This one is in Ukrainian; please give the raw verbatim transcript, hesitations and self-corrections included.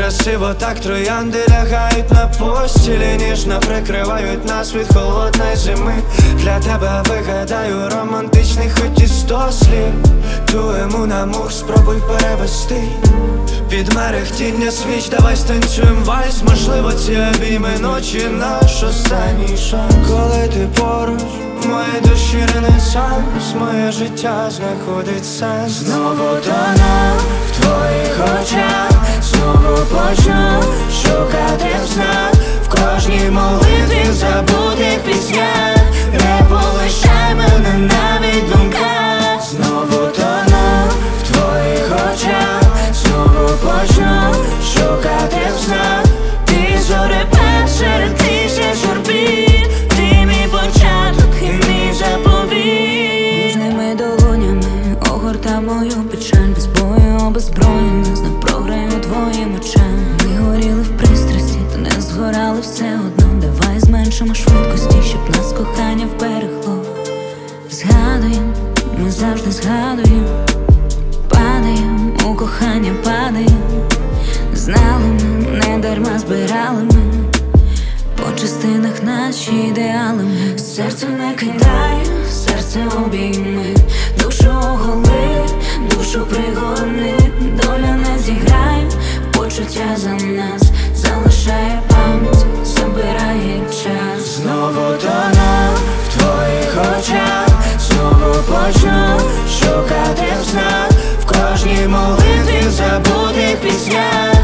Красиво так троянди лягають на постілі, ніжно прикривають нас від холодної зими. Для тебе вигадаю романтичний хоч і сто слів. Ту ему на мух спробуй перевести. Під мерехтіння свіч давай станцюєм вальс. Можливо ці обійми ночі наш останній шанс. Коли ти поруч, в моїй душі ренесанс, моє життя знаходить сенс. Знову тону в твоїх очах, знову почну шукати в снах, в кожній молитві, в забутих піснях. Не полишай мене навіть думках. Знову тону в твоїх очах, знову почну шукати в снах. Ти зорепад серед тисяч орбіт, ти мій початок і мій заповіт. Ніжними долонями огорта мою печаль. Без бою, обезброєна, знов програю твоїм очам. Ми горіли в пристрасті, та не згорали все одно. Давай зменшимо швидкості, щоб нас кохання вберегло. Згадуєм, ми завжди згадуєм. Падаєм, у кохання падаєм. Знали ми, не дарма збирали ми по частинах наші ідеали ми. Серце не кидай, серце обійми, душу оголи, душу пригорни. Доля не зіграє, почуття за нас залишає пам'ять, забирає час. Знову тону в твоїх очах, знову почну шукати в снах, в кожній молитві, в забутих піснях.